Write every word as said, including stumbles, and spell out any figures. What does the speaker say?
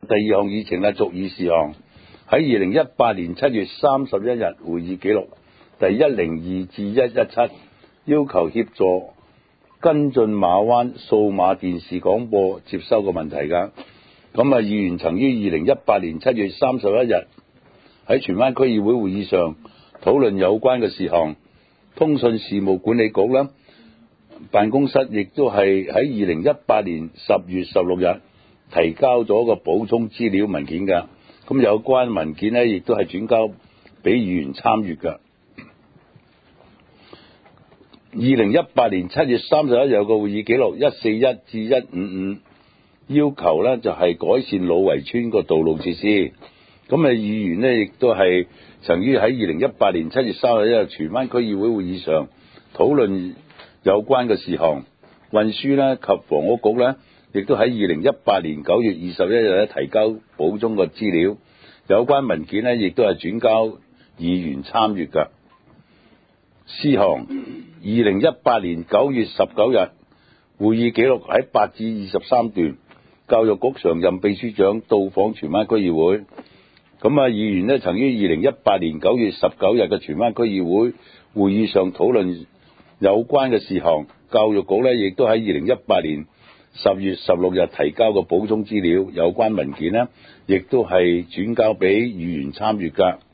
第二項議程咧，續議事項喺二零一八年七月三十一日會議記錄第一零二至一一七，要求協助跟進馬灣數碼電視廣播接收嘅問題㗎。咁啊，議員曾於二零一八年七月三十一日喺荃灣區議會會議上討論有關嘅事項，通訊事務管理局啦辦公室亦都係喺二零一八年十月十六日提交咗個補充資料文件㗎。咁有關文件呢，亦都係轉交俾議員參閱㗎。二零一八年七月三十一日有個會議記錄一四一至一五五，要求呢就係改善老圍村個道路設施。咁啊，議員呢亦都係曾於喺二零一八年七月三十一日荃灣區議會會議上討論有關嘅事項。運輸呢及房屋局呢亦都喺二零一八年九月二十一日咧提交補充個資料，有關文件呢亦都係轉交議員參閱㗎。事項二零一八年九月十九日會議記錄喺八至二十三段，教育局常任秘書長到訪荃灣區議會。咁啊，議員呢曾於二零一八年九月十九日嘅荃灣區議會會議上討論有關嘅事項，教育局呢亦都喺二零一八年十月十六日提交嘅補充資料，有關文件呢亦都係轉交俾議員參閱㗎。